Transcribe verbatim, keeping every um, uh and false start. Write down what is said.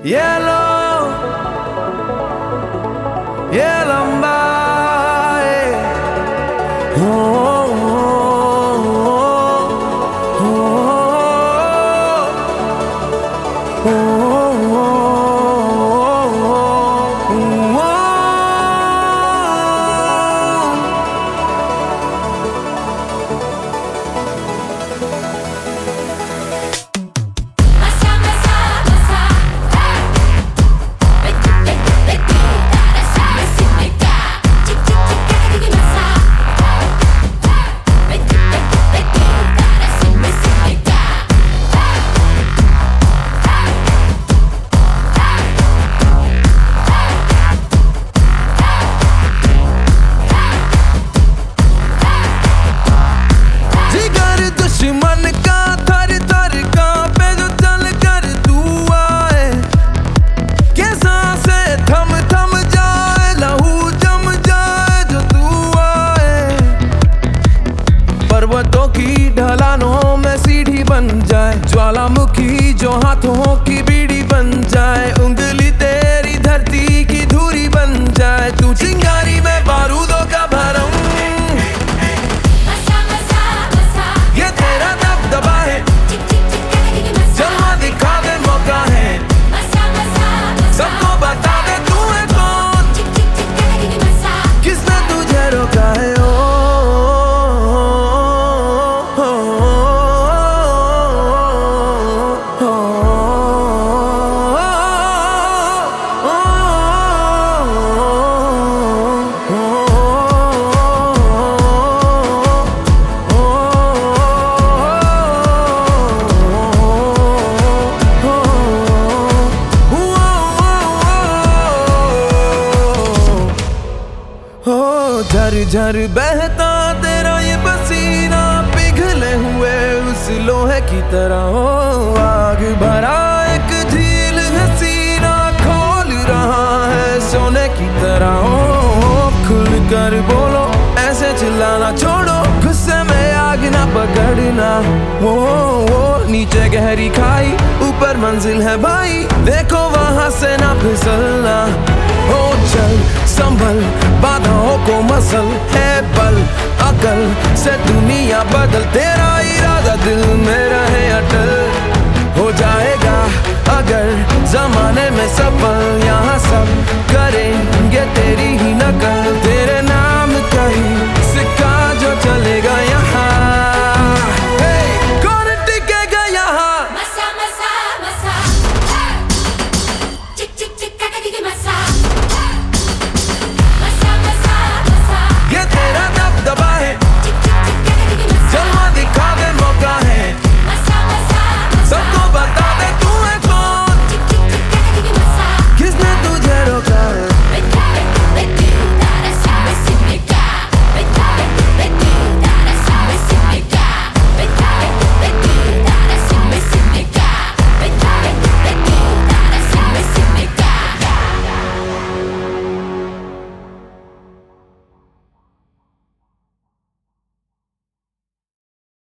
ये लो ये लंबाए हो, हो, हो, हो, हो, पर्वतों की ढलानों में सीढ़ी बन जाए, ज्वालामुखी जो हाथों की बीड़ी बन जाए, उंगली तेरी धरती की धूरी बन जाए, तू चिंगारी में बारूदों का भरम, ये तेरा दबदबा है, जलवा दिखा दे मौका है, सबको बता दे तू है कौन, किसने तुझे रोका है। झर झर बहता तेरा ये पसीना, पिघले हुए उस लोहे की तरह हो, आग भरा एक झील हसीना, खोल रहा है सोने की तरह हो, खुल कर बोलो ऐसे चिल्लाना छोड़ो, गुस्से में आग ना पकड़ना, हो वो नीचे गहरी खाई ऊपर मंजिल है भाई, देखो वहां से ना फिसलना, हो चल संभल बाधाओं को मसल है बल, अकल से दुनिया बदल, तेरा इरादा दिल में रहे अटल।